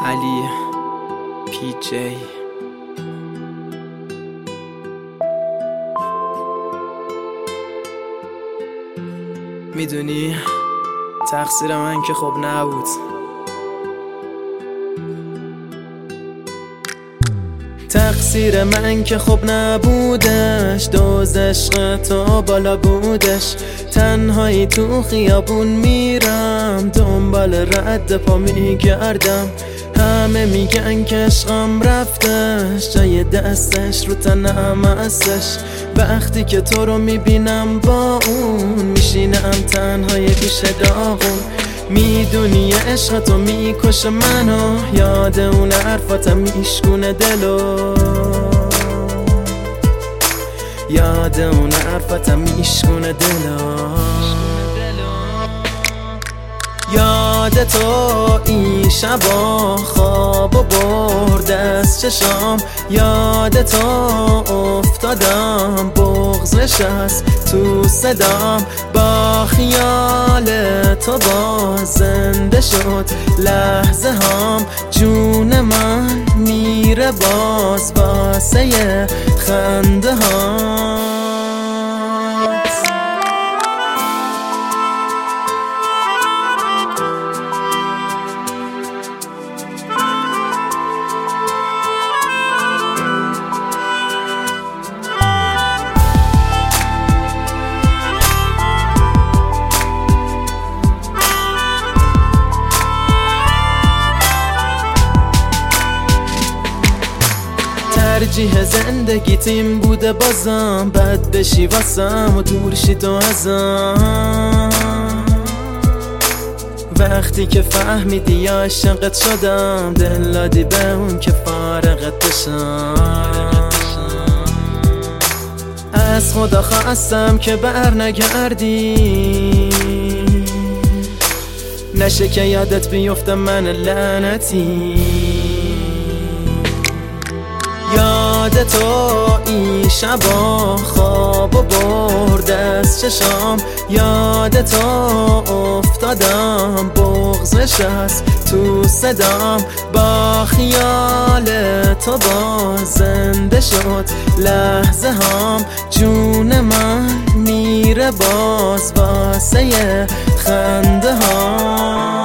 علی پی جی. میدونی تقصیر من که خب نبود، تقصیر من که خب نبودش، دوز عشق تو بالا بودش. تنهایی تو خیابون میرم، دنبال رد پا میگردم. همه میگن که عشقم رفتش، جای دستش رو تنم هستش. وقتی که تو رو میبینم با اون، میشینم تنهای پیش داغون. میدونی عشق تو میکشه منو، یاد اون حرفاتم میشکونه دلو، یاد اون حرفاتم میشکونه دلو. یاد تو این شبا خواب و برد از چشام، یاد تو افتادم بغض نشست تو صدام. با خیال تو باز زنده شد لحظه هام، جون من میره باز واسه خنده هام. ترجیح زندگی تیم بوده بازم، بد بشی واسم و دور شی تو ازم. وقتی که فهمیدی یا عاشقت شدم، دل دادی به اون که فارغت بشم. از خدا خواستم که بر نگردی، نشه که یادت بیفته من لعنتی. یاد تو این شبا خواب و برد از چشام، یاد تو افتادم بغض نشست تو صدام. با خیال تو باز زنده شد لحظه هام، جون من میره باز واسه خنده هام.